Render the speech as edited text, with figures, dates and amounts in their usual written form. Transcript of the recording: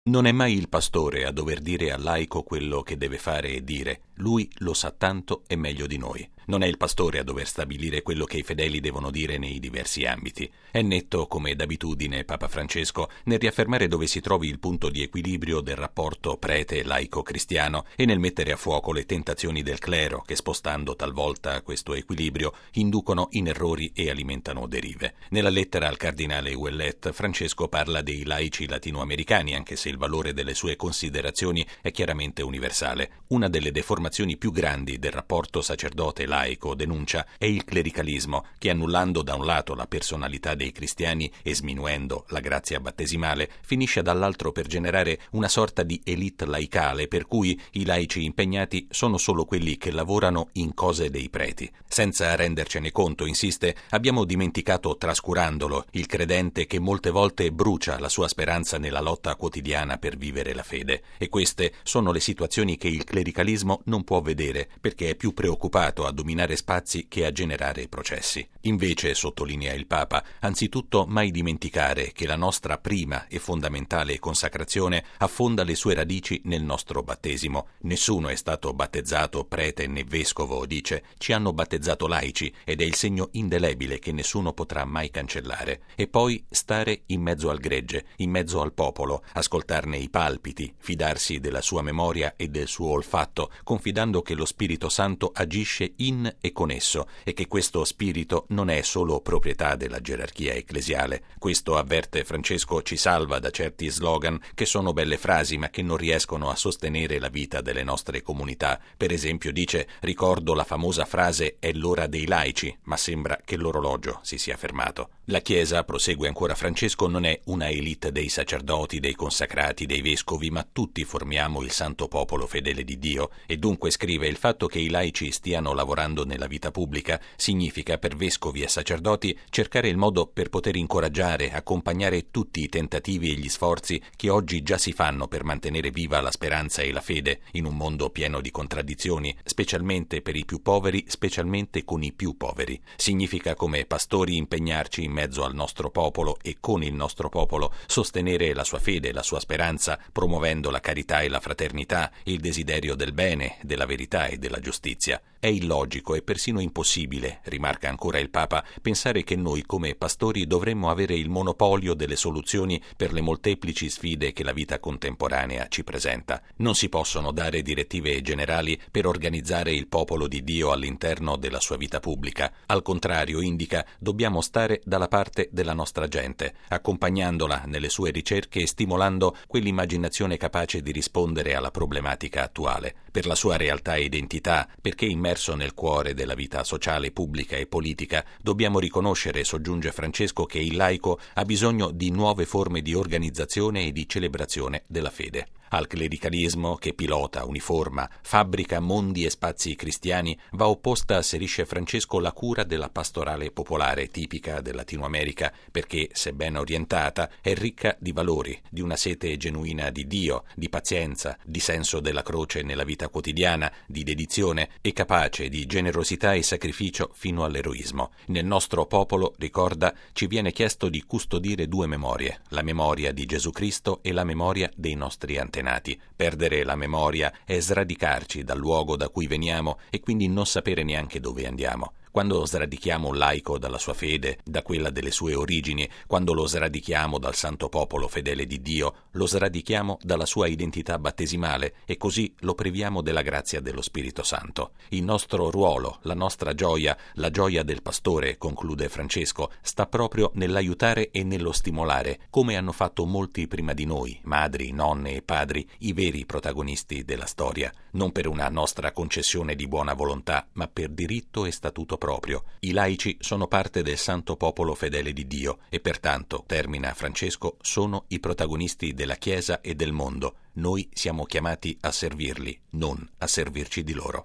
Non è mai il pastore a dover dire al laico quello che deve fare e dire. Lui lo sa tanto e meglio di noi. Non è il pastore a dover stabilire quello che i fedeli devono dire nei diversi ambiti. È netto, come d'abitudine, Papa Francesco nel riaffermare dove si trovi il punto di equilibrio del rapporto prete-laico-cristiano e nel mettere a fuoco le tentazioni del clero che, spostando talvolta questo equilibrio, inducono in errori e alimentano derive. Nella lettera al cardinale Ouellet, Francesco parla dei laici latinoamericani, anche se il valore delle sue considerazioni è chiaramente universale. Una delle deformazioni più grandi del rapporto sacerdote-laico, denuncia, è il clericalismo, che annullando da un lato la personalità dei cristiani e sminuendo la grazia battesimale, finisce dall'altro per generare una sorta di élite laicale per cui i laici impegnati sono solo quelli che lavorano in cose dei preti. Senza rendercene conto, insiste, abbiamo dimenticato, trascurandolo, il credente che molte volte brucia la sua speranza nella lotta quotidiana per vivere la fede, e queste sono le situazioni che il clericalismo non può vedere perché è più preoccupato a dominare spazi che a generare processi. Invece, sottolinea il Papa, anzitutto mai dimenticare che la nostra prima e fondamentale consacrazione affonda le sue radici nel nostro battesimo. Nessuno è stato battezzato prete né vescovo, dice, ci hanno battezzato laici ed è il segno indelebile che nessuno potrà mai cancellare. E poi stare in mezzo al gregge, in mezzo al popolo, ascoltarne i palpiti, fidarsi della sua memoria e del suo olfatto, confidando che lo Spirito Santo agisce in e con esso e che questo spirito non è solo proprietà della gerarchia ecclesiale. Questo, avverte Francesco, ci salva da certi slogan che sono belle frasi ma che non riescono a sostenere la vita delle nostre comunità. Per esempio dice: ricordo la famosa frase «è l'ora dei laici», ma sembra che l'orologio si sia fermato. La Chiesa, prosegue ancora Francesco, non è una élite dei sacerdoti, dei consacrati, dei vescovi, ma tutti formiamo il santo popolo fedele di Dio, e dunque, scrive, il fatto che i laici stiano lavorando nella vita pubblica significa per vescovi e sacerdoti cercare il modo per poter incoraggiare, accompagnare tutti i tentativi e gli sforzi che oggi già si fanno per mantenere viva la speranza e la fede in un mondo pieno di contraddizioni, specialmente per i più poveri, specialmente con i più poveri. Significa, come pastori, impegnarci in mezzo al nostro popolo e con il nostro popolo, sostenere la sua fede, la sua speranza, promuovendo la carità e la fraternità, il desiderio del bene, della verità e della giustizia. È illogico e persino impossibile, rimarca ancora il Papa, pensare che noi come pastori dovremmo avere il monopolio delle soluzioni per le molteplici sfide che la vita contemporanea ci presenta. Non si possono dare direttive generali per organizzare il popolo di Dio all'interno della sua vita pubblica. Al contrario, indica, dobbiamo stare dalla parte della nostra gente, accompagnandola nelle sue ricerche e stimolando quell'immaginazione capace di rispondere alla problematica attuale. Per la sua realtà e identità, perché immerso nel cuore della vita sociale, pubblica e politica, dobbiamo riconoscere, soggiunge Francesco, che il laico ha bisogno di nuove forme di organizzazione e di celebrazione della fede. Al clericalismo, che pilota, uniforma, fabbrica mondi e spazi cristiani, va opposta, asserisce Francesco, la cura della pastorale popolare tipica del Latino America, perché, se ben orientata, è ricca di valori, di una sete genuina di Dio, di pazienza, di senso della croce nella vita quotidiana, di dedizione e capace di generosità e sacrificio fino all'eroismo. Nel nostro popolo, ricorda, ci viene chiesto di custodire due memorie, la memoria di Gesù Cristo e la memoria dei nostri antenati. Perdere la memoria è sradicarci dal luogo da cui veniamo e quindi non sapere neanche dove andiamo. Quando sradichiamo un laico dalla sua fede, da quella delle sue origini, quando lo sradichiamo dal santo popolo fedele di Dio, lo sradichiamo dalla sua identità battesimale e così lo priviamo della grazia dello Spirito Santo. Il nostro ruolo, la nostra gioia, la gioia del pastore, conclude Francesco, sta proprio nell'aiutare e nello stimolare, come hanno fatto molti prima di noi, madri, nonne e padri, i veri protagonisti della storia, non per una nostra concessione di buona volontà, ma per diritto e statuto proprio. I laici sono parte del santo popolo fedele di Dio e pertanto, termina Francesco, sono i protagonisti della Chiesa e del mondo. Noi siamo chiamati a servirli, non a servirci di loro.